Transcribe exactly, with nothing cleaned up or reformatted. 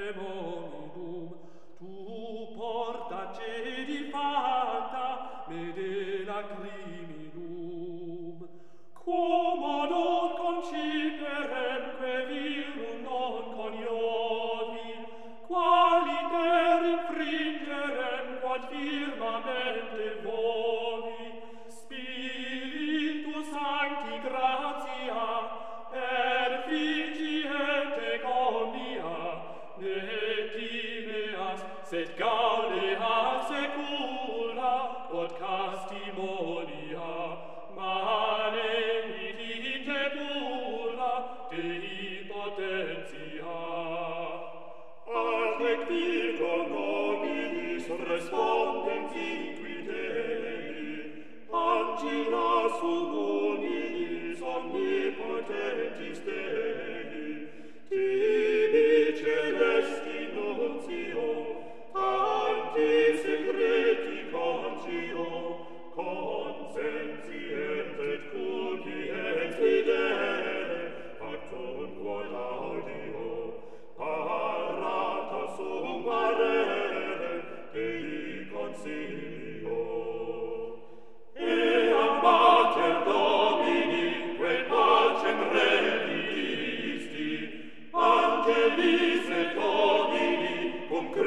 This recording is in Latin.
spiritem hominum, tu porta cedi fata me de lacriminum. Como non conciperem que virum non coniovil, qualiter infringerem quod firmamente vovi, Spiritus Sancti gratia, efficiente comia, ne timeas, sed gaudea secula, quod castimonia, maledicite pura, Dei potentia. Ad Virgo nobilis respondens inquidei, Angela summonis omnipotentis Dei, tibi celesti nuncio, tanti secreti concio, consentiens et culpiens fidele, factum quod audio, parata sum parere Dei consilio. Eam mater Domini, quae pacem religisti, Angelis et Domini, cum